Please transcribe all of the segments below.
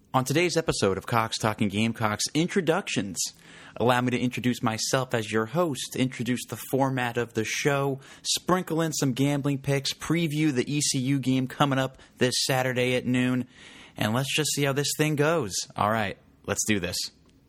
On today's episode of Cox Talking Gamecocks Introductions, allow me to introduce myself as your host, introduce the format of the show, sprinkle in some gambling picks, preview the ECU game coming up this Saturday at noon, and let's just see how this thing goes. All right, let's do this.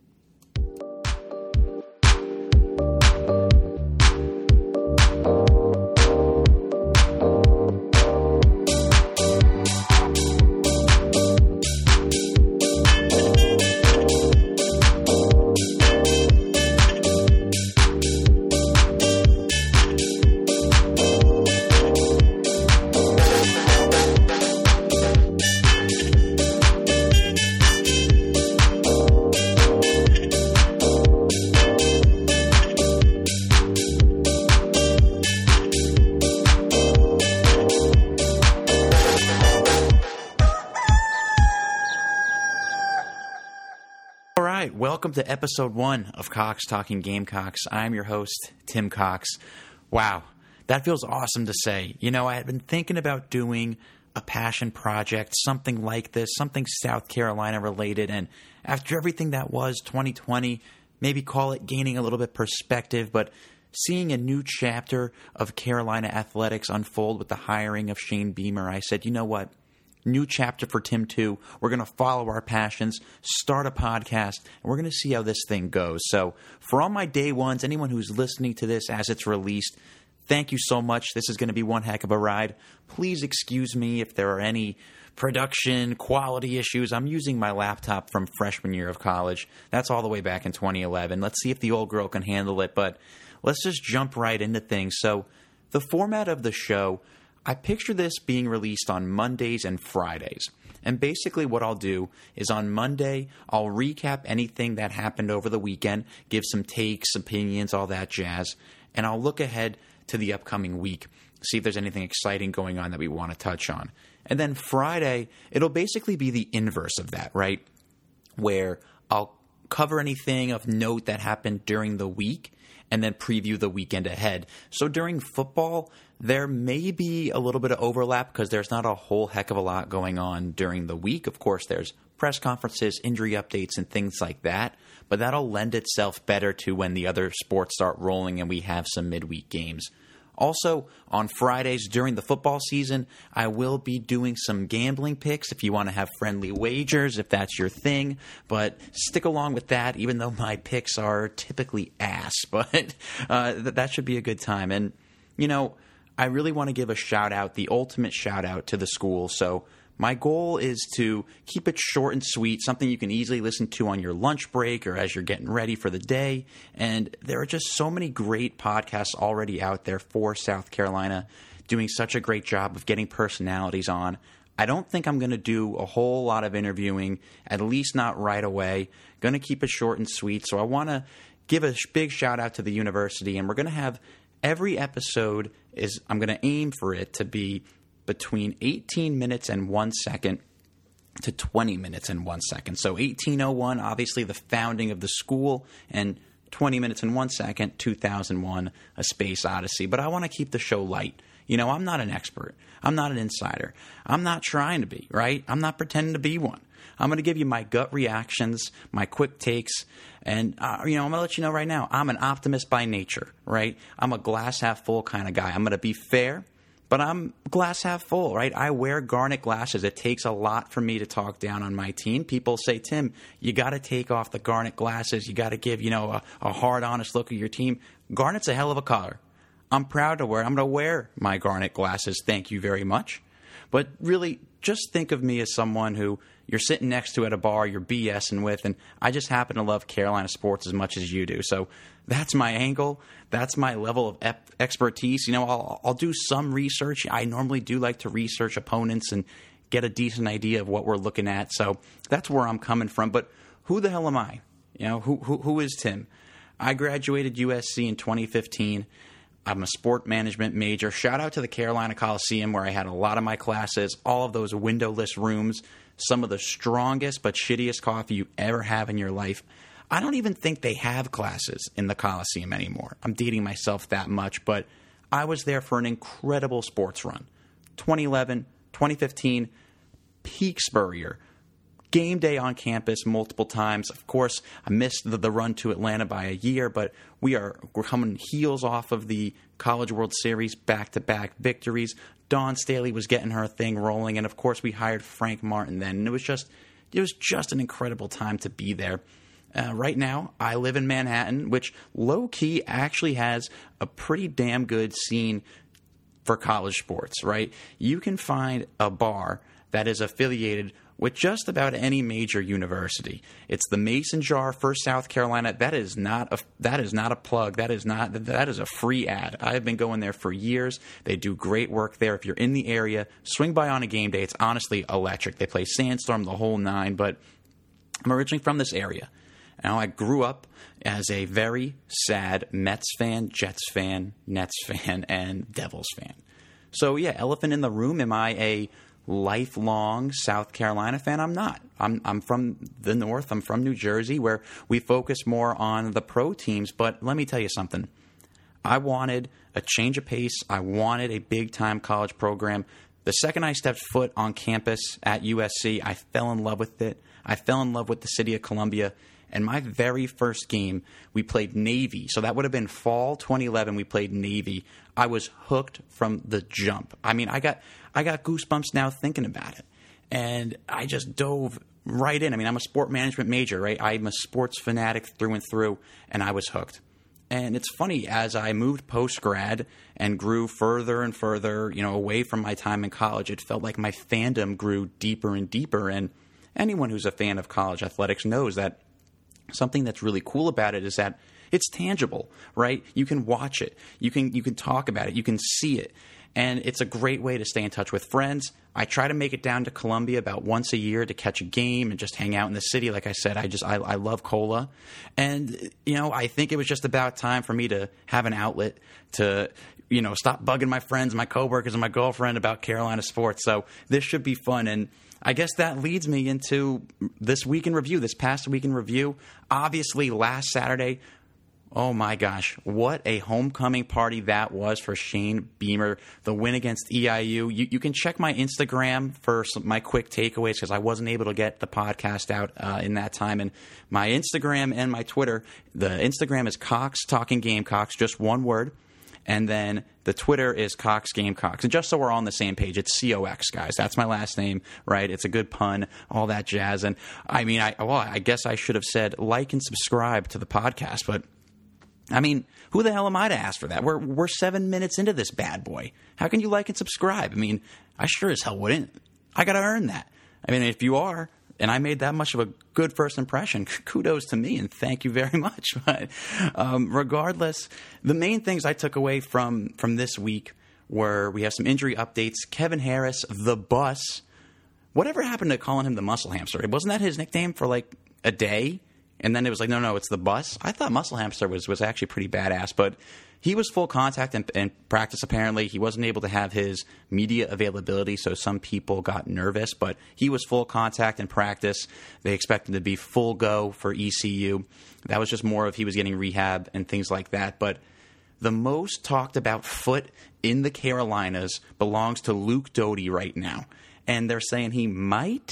Welcome to episode 1 of Cox Talking Gamecocks. I'm your host, Tim Cox. Wow, that feels awesome to say. You know, I had been thinking about doing a passion project, something like this, something South Carolina related, and after everything that was 2020, maybe call it gaining a little bit perspective, but seeing a new chapter of Carolina athletics unfold with the hiring of Shane Beamer, I said, you know what? New chapter for Tim 2. We're going to follow our passions, start a podcast, and we're going to see how this thing goes. So for all my day ones, anyone who's listening to this as it's released, thank you so much. This is going to be one heck of a ride. Please excuse me if there are any production quality issues. I'm using my laptop from freshman year of college. That's all the way back in 2011. Let's see if the old girl can handle it, but let's just jump right into things. So the format of the show, I picture this being released on Mondays and Fridays. And basically what I'll do is on Monday, I'll recap anything that happened over the weekend, give some takes, opinions, all that jazz, and I'll look ahead to the upcoming week, see if there's anything exciting going on that we want to touch on. And then Friday, it'll basically be the inverse of that, right? Where I'll cover anything of note that happened during the week and then preview the weekend ahead. So during football, there may be a little bit of overlap because there's not a whole heck of a lot going on during the week. Of course, there's press conferences, injury updates, and things like that. But that'll lend itself better to when the other sports start rolling and we have some midweek games. Also, on Fridays during the football season, I will be doing some gambling picks if you want to have friendly wagers, if that's your thing. But stick along with that, even though my picks are typically ass. But that should be a good time. And, you know, I really want to give a shout-out, the ultimate shout-out to the school. So my goal is to keep it short and sweet, something you can easily listen to on your lunch break or as you're getting ready for the day. And there are just so many great podcasts already out there for South Carolina doing such a great job of getting personalities on. I don't think I'm going to do a whole lot of interviewing, at least not right away. Going to keep it short and sweet. So I want to give a big shout-out to the university, and we're going to have every episode I'm going to aim for it to be between 18 minutes and 1 second to 20 minutes and 1 second. So 1801, obviously the founding of the school, and 20 minutes and 1 second, 2001, A Space Odyssey. But I want to keep the show light. You know, I'm not an expert. I'm not an insider. I'm not trying to be, right? I'm not pretending to be one. I'm going to give you my gut reactions, my quick takes, and, I'm going to let you know right now, I'm an optimist by nature, right? I'm a glass half full kind of guy. I'm going to be fair, but I'm glass half full, right? I wear garnet glasses. It takes a lot for me to talk down on my team. People say, Tim, you got to take off the garnet glasses. You got to give, a hard, honest look at your team. Garnet's a hell of a color. I'm proud to wear it. I'm going to wear my garnet glasses. Thank you very much. But really, just think of me as someone who you're sitting next to at a bar, you're BSing with, and I just happen to love Carolina sports as much as you do. So that's my angle. That's my level of expertise. I'll do some research. I normally do like to research opponents and get a decent idea of what we're looking at. So that's where I'm coming from. But who the hell am I? Who is Tim? I graduated USC in 2015. I'm a sport management major. Shout out to the Carolina Coliseum where I had a lot of my classes, all of those windowless rooms, some of the strongest but shittiest coffee you ever have in your life. I don't even think they have classes in the Coliseum anymore. I'm dating myself that much, but I was there for an incredible sports run. 2011, 2015, peak Spurrier. game day on campus multiple times. Of course, I missed the run to Atlanta by a year, but we're coming heels off of the College World Series back-to-back victories. Dawn Staley was getting her thing rolling, and of course we hired Frank Martin then, and it was just an incredible time to be there. Right now, I live in Manhattan, which low-key actually has a pretty damn good scene for college sports, right? You can find a bar that is affiliated with just about any major university. It's the Mason Jar for South Carolina. That is not a plug. That is a free ad. I've been going there for years. They do great work there. If you're in the area, swing by on a game day. It's honestly electric. They play Sandstorm, the whole nine, but I'm originally from this area. Now, I grew up as a very sad Mets fan, Jets fan, Nets fan, and Devils fan. So, yeah, elephant in the room. Am I a lifelong South Carolina fan? I'm not. I'm from the North. I'm from New Jersey, where we focus more on the pro teams. But let me tell you something. I wanted a change of pace. I wanted a big-time college program. The second I stepped foot on campus at USC, I fell in love with it. I fell in love with the city of Columbia. And my very first game, we played Navy. So that would have been fall 2011. We played Navy. I was hooked from the jump. I mean, I got goosebumps now thinking about it. And I just dove right in. I mean, I'm a sport management major, right? I'm a sports fanatic through and through, and I was hooked. And it's funny, as I moved post-grad and grew further and further, away from my time in college, it felt like my fandom grew deeper and deeper. And anyone who's a fan of college athletics knows that something that's really cool about it is that it's tangible, right? You can watch it. You can talk about it. You can see it. And it's a great way to stay in touch with friends. I try to make it down to Columbia about once a year to catch a game and just hang out in the city. Like I said, I love cola. And, I think it was just about time for me to have an outlet to, stop bugging my friends, my coworkers, and my girlfriend about Carolina sports. So this should be fun. And I guess that leads me into this week in review, this past week in review. Obviously, last Saturday, oh my gosh, what a homecoming party that was for Shane Beamer. The win against EIU. You can check my Instagram for my quick takeaways because I wasn't able to get the podcast out in that time. And my Instagram and my Twitter, the Instagram is Cox Talking Gamecocks, just one word. And then the Twitter is Cox Gamecocks. And just so we're all on the same page, it's COX, guys. That's my last name, right? It's a good pun, all that jazz. And I mean, I guess I should have said like and subscribe to the podcast. But, I mean, who the hell am I to ask for that? We're 7 minutes into this bad boy. How can you like and subscribe? I mean, I sure as hell wouldn't. I got to earn that. I mean, if you are, and I made that much of a good first impression, kudos to me, and thank you very much. But regardless, the main things I took away from this week were we have some injury updates. Kevin Harris, the bus. Whatever happened to calling him the muscle hamster? Wasn't that his nickname for like a day? And then it was like, no, it's the bus. I thought muscle hamster was actually pretty badass, but he was full contact in practice, apparently. He wasn't able to have his media availability, so some people got nervous. But he was full contact in practice. They expect him to be full go for ECU. That was just more of he was getting rehab and things like that. But the most talked about foot in the Carolinas belongs to Luke Doty right now. And they're saying he might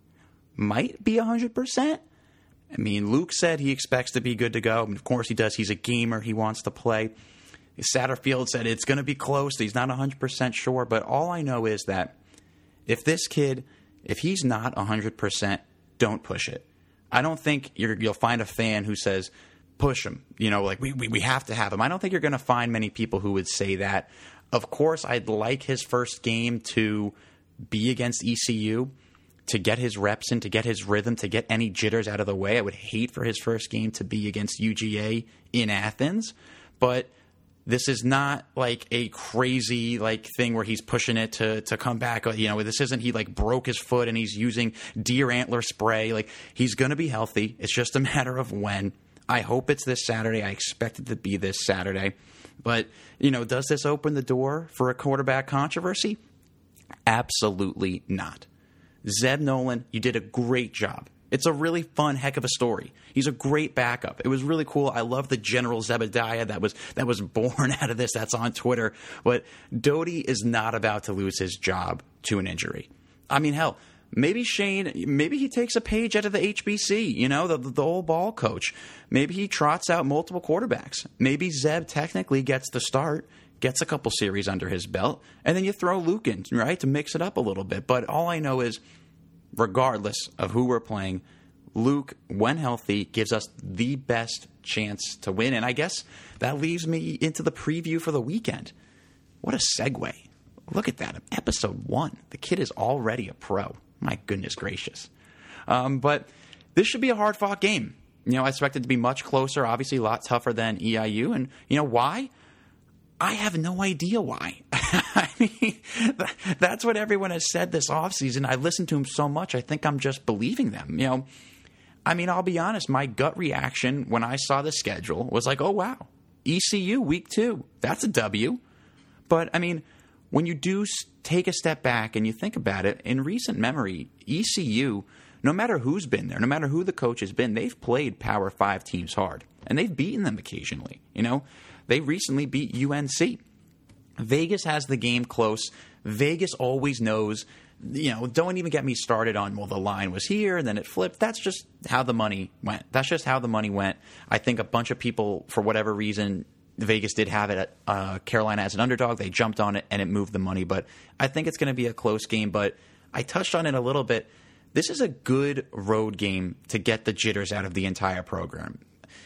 be 100%. I mean, Luke said he expects to be good to go. And of course he does. He's a gamer. He wants to play. Satterfield said it's going to be close. He's not 100% sure. But all I know is that if this kid, if he's not 100%, don't push it. I don't think you'll find a fan who says, push him. Like we have to have him. I don't think you're going to find many people who would say that. Of course, I'd like his first game to be against ECU, to get his reps in, to get his rhythm, to get any jitters out of the way. I would hate for his first game to be against UGA in Athens. But this is not like a crazy thing where he's pushing it to come back. This isn't he broke his foot and he's using deer antler spray. He's going to be healthy. It's just a matter of when. I hope it's this Saturday. I expect it to be this Saturday. But, does this open the door for a quarterback controversy? Absolutely not. Zeb Nolan, you did a great job. It's a really fun heck of a story. He's a great backup. It was really cool. I love the General Zebediah that was born out of this. That's on Twitter. But Doty is not about to lose his job to an injury. I mean, hell, Maybe Shane, maybe he takes a page out of the HBC, the old ball coach. Maybe he trots out multiple quarterbacks. Maybe Zeb technically gets the start, gets a couple series under his belt, and then you throw Luke in, right, to mix it up a little bit. But all I know is, regardless of who we're playing, Luke, when healthy, gives us the best chance to win. And I guess that leaves me into the preview for the weekend. What a segue. Look at that. Episode 1. The kid is already a pro. My goodness gracious. But this should be a hard-fought game. I expect it to be much closer, obviously a lot tougher than EIU. And why? I have no idea why. I mean, that's what everyone has said this offseason. I listened to him so much, I think I'm just believing them. I mean, I'll be honest, my gut reaction when I saw the schedule was like, oh, wow, ECU week 2. That's a W. But, I mean, when you do take a step back and you think about it, in recent memory, ECU, no matter who's been there, no matter who the coach has been, they've played Power 5 teams hard. And they've beaten them occasionally, They recently beat UNC. Vegas has the game close. Vegas always knows, don't even get me started on, well, the line was here and then it flipped. That's just how the money went. I think a bunch of people, for whatever reason, Vegas did have it at Carolina as an underdog. They jumped on it and it moved the money. But I think it's going to be a close game. But I touched on it a little bit. This is a good road game to get the jitters out of the entire program.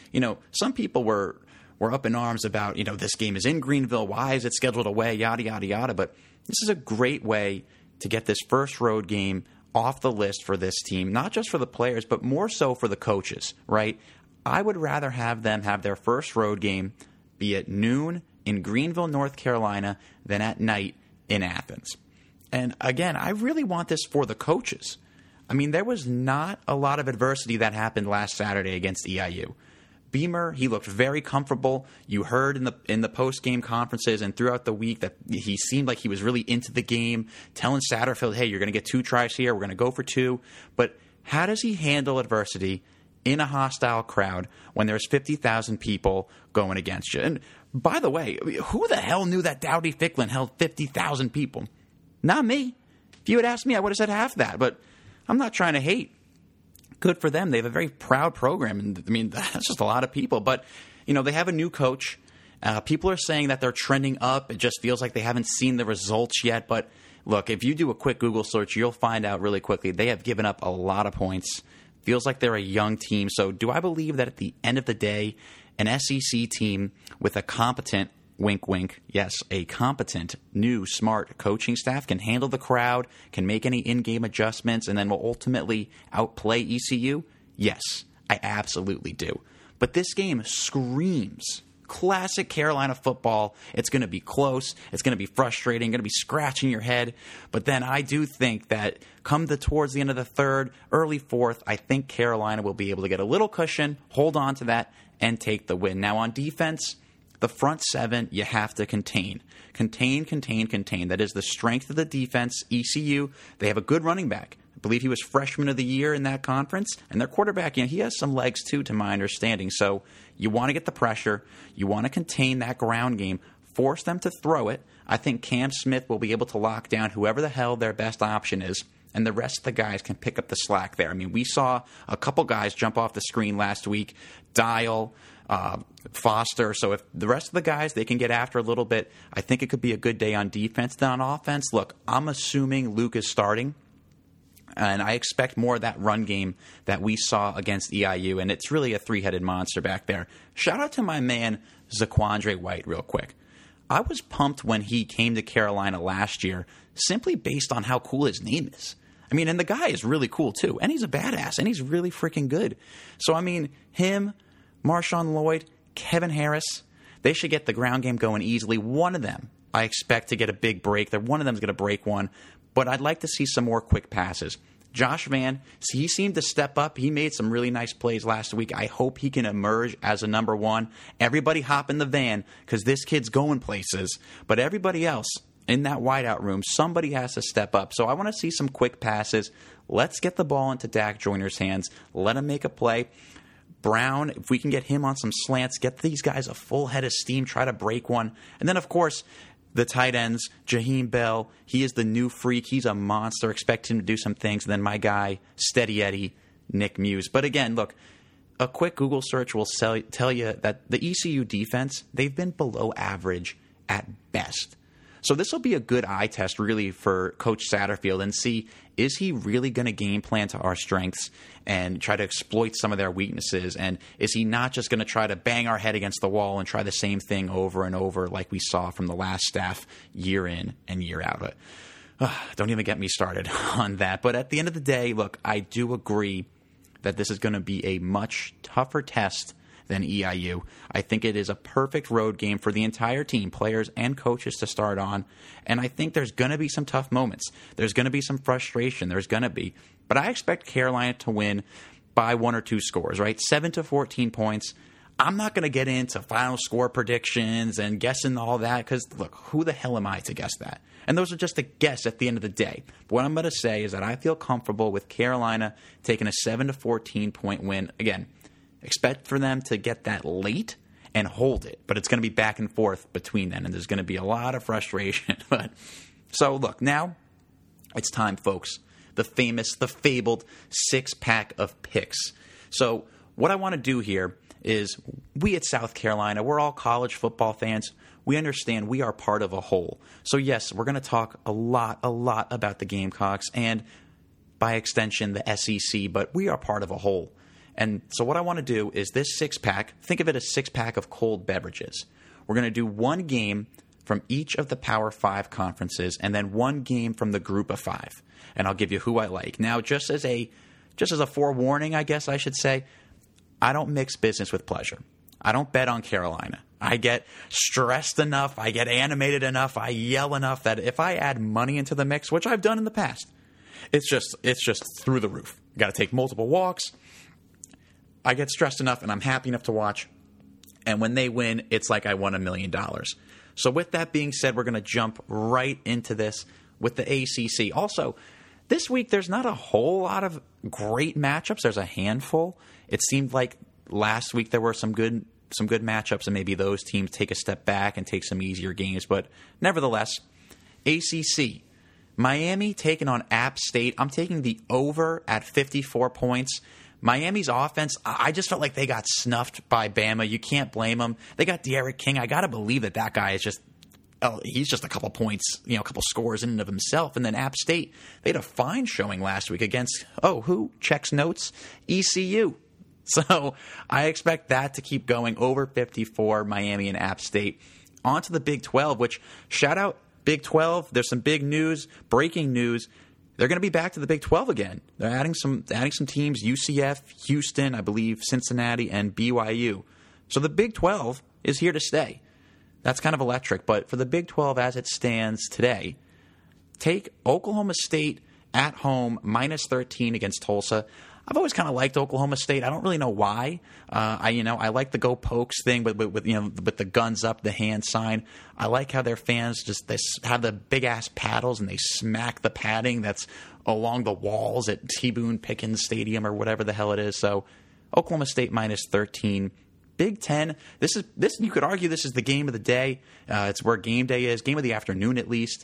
Some people were up in arms about, this game is in Greenville. Why is it scheduled away? Yada, yada, yada. But this is a great way to get this first road game off the list for this team, not just for the players, but more so for the coaches, right? I would rather have them have their first road game be at noon in Greenville, North Carolina, than at night in Athens. And again, I really want this for the coaches. I mean, there was not a lot of adversity that happened last Saturday against EIU. Beamer, he looked very comfortable. You heard in the post-game conferences and throughout the week that he seemed like he was really into the game, telling Satterfield, hey, you're going to get 2 tries here. We're going to go for 2. But how does he handle adversity in a hostile crowd when there's 50,000 people going against you? And by the way, who the hell knew that Dowdy Ficklin held 50,000 people? Not me. If you had asked me, I would have said half that. But I'm not trying to hate. Good for them. They have a very proud program. And I mean, that's just a lot of people. But, they have a new coach. People are saying that they're trending up. It just feels like they haven't seen the results yet. But look, if you do a quick Google search, you'll find out really quickly they have given up a lot of points. Feels like they're a young team. So do I believe that at the end of the day, an SEC team with a competent, wink, wink, yes, a competent, new, smart coaching staff can handle the crowd, can make any in-game adjustments, and then will ultimately outplay ECU? Yes, I absolutely do. But this game screams classic Carolina football. It's going to be close. It's going to be frustrating. Going to be scratching your head. But then I do think that come towards the end of the third, early fourth, I think Carolina will be able to get a little cushion, hold on to that, and take the win. Now on defense, the front 7, you have to contain. Contain. That is the strength of the defense. ECU, they have a good running back. I believe he was freshman of the year in that conference. And their quarterback, he has some legs too, to my understanding. So you want to get the pressure. You want to contain that ground game. Force them to throw it. I think Cam Smith will be able to lock down whoever the hell their best option is. And the rest of the guys can pick up the slack there. I mean, we saw a couple guys jump off the screen last week. Dial, Foster. So if the rest of the guys, they can get after a little bit, I think it could be a good day on defense. Then on offense, look, I'm assuming Luke is starting. And I expect more of that run game that we saw against EIU. And it's really a 3-headed monster back there. Shout out to my man, Zaquandre White, real quick. I was pumped when he came to Carolina last year simply based on how cool his name is. I mean, and the guy is really cool too. And he's a badass. And he's really freaking good. So, I mean, him, Marshawn Lloyd, Kevin Harris, they should get the ground game going easily. One of them, I expect to get a big break. One of them is going to break one. But I'd like to see some more quick passes. Josh Vann, he seemed to step up. He made some really nice plays last week. I hope he can emerge as a number 1. Everybody hop in the van because this kid's going places. But everybody else in that wideout room, somebody has to step up. So I want to see some quick passes. Let's get the ball into Dak Joyner's hands. Let him make a play. Brown, if we can get him on some slants, get these guys a full head of steam, try to break one. And then, of course, The tight ends, Jaheim Bell, he is the new freak. He's a monster. Expect him to do some things. And then my guy, Steady Eddie, Nick Muse. But again, look, a quick Google search will tell you that the ECU defense, they've been below average at best. So this will be a good eye test, really, for Coach Satterfield and see, is he really going to game plan to our strengths and try to exploit some of their weaknesses? And is he not just going to try to bang our head against the wall and try the same thing over and over like we saw from the last staff year in and year out? Don't even get me started on that. But at the end of the day, look, I do agree that this is going to be a much tougher test than EIU. I think it is a perfect road game for the entire team, players and coaches, to start on. And I think there's going to be some tough moments. There's going to be some frustration. There's going to be. But I expect Carolina to win by 1 or 2 scores, right? 7 to 14 points. I'm not going to get into final score predictions and guessing all that because, look, who the hell am I to guess that? And those are just a guess at the end of the day. But what I'm going to say is that I feel comfortable with Carolina taking a 7 to 14 point win. Again, expect for them to get that late and hold it, but it's going to be back and forth between them, and there's going to be a lot of frustration. So, look, now it's time, folks. The famous, the fabled 6-pack of picks. So what I want to do here is we at South Carolina, we're all college football fans. We understand we are part of a whole. So, yes, we're going to talk a lot about the Gamecocks and, by extension, the SEC, but we are part of a whole. And so what I want to do is this 6-pack, think of it as 6-pack of cold beverages. We're going to do one game from each of the Power 5 conferences and then one game from the Group of 5. And I'll give you who I like. Now, just as a forewarning, I guess I should say, I don't mix business with pleasure. I don't bet on Carolina. I get stressed enough, I get animated enough, I yell enough that if I add money into the mix, which I've done in the past, it's just through the roof. Got to take multiple walks. I get stressed enough and I'm happy enough to watch. And when they win, it's like I won $1 million. So with that being said, we're going to jump right into this with the ACC. Also, this week there's not a whole lot of great matchups. There's a handful. It seemed like last week there were some good matchups, and maybe those teams take a step back and take some easier games. But nevertheless, ACC. Miami taking on App State. I'm taking the over at 54 points. Miami's offense, I just felt like they got snuffed by Bama. You can't blame them. They got De'Aaron King. I got to believe that guy is he's just a couple points, a couple scores in and of himself. And then App State, they had a fine showing last week against, who? Checks notes? ECU. So I expect that to keep going over 54, Miami and App State. On to the Big 12, which, shout out Big 12. There's some big news, breaking news. They're going to be back to the Big 12 again. They're adding some teams, UCF, Houston, I believe, Cincinnati, and BYU. So the Big 12 is here to stay. That's kind of electric. But for the Big 12 as it stands today, take Oklahoma State at home, minus 13 against Tulsa. I've always kind of liked Oklahoma State. I don't really know why. I like the go pokes thing with the guns up, the hand sign. I like how their fans they have the big ass paddles and they smack the padding that's along the walls at T. Boone Pickens Stadium or whatever the hell it is. So Oklahoma State minus 13. Big Ten. This you could argue this is the game of the day. It's where game day is, game of the afternoon at least.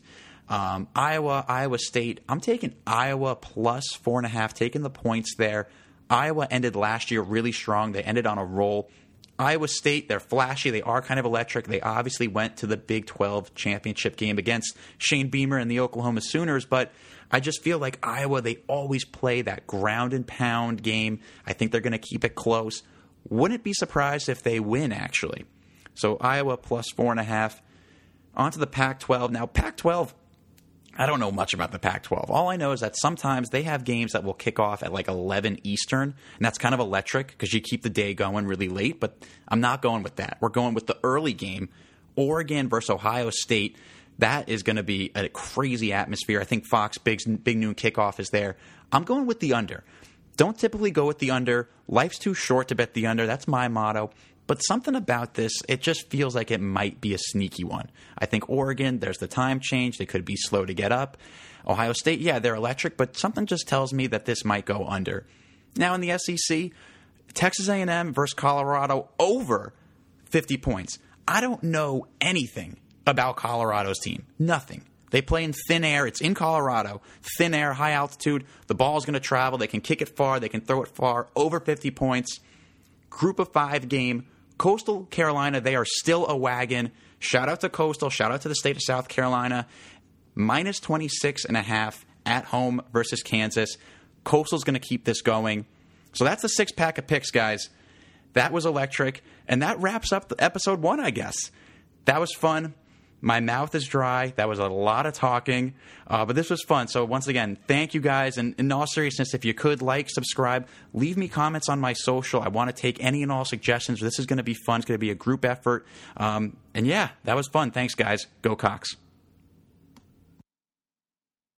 Iowa State. I'm taking Iowa plus 4.5, taking the points there. Iowa ended last year really strong. They ended on a roll. Iowa State, they're flashy. They are kind of electric. They obviously went to the Big 12 championship game against Shane Beamer and the Oklahoma Sooners, but I just feel like Iowa, they always play that ground and pound game. I think they're going to keep it close. Wouldn't be surprised if they win, actually. So Iowa plus 4.5. On to the Pac-12. Now, Pac-12, I don't know much about the Pac-12. All I know is that sometimes they have games that will kick off at like 11 Eastern, and that's kind of electric because you keep the day going really late, but I'm not going with that. We're going with the early game, Oregon versus Ohio State. That is going to be a crazy atmosphere. I think Fox Big Noon kickoff is there. I'm going with the under. Don't typically go with the under. Life's too short to bet the under. That's my motto. But something about this, it just feels like it might be a sneaky one. I think Oregon, there's the time change. They could be slow to get up. Ohio State, yeah, they're electric, but something just tells me that this might go under. Now in the SEC, Texas A&M versus Colorado over 50 points. I don't know anything about Colorado's team. Nothing. They play in thin air. It's in Colorado. Thin air, high altitude. The ball is going to travel. They can kick it far. They can throw it far. Over 50 points. Group of 5 game. Coastal Carolina, they are still a wagon. Shout out to Coastal. Shout out to the state of South Carolina. Minus 26.5 at home versus Kansas. Coastal's going to keep this going. So that's the 6-pack of picks, guys. That was electric. And that wraps up the episode 1, I guess. That was fun. My mouth is dry. That was a lot of talking, but this was fun. So once again, thank you guys. And in all seriousness, if you could like, subscribe, leave me comments on my social. I want to take any and all suggestions. This is going to be fun. It's going to be a group effort. And yeah, that was fun. Thanks, guys. Go Cox.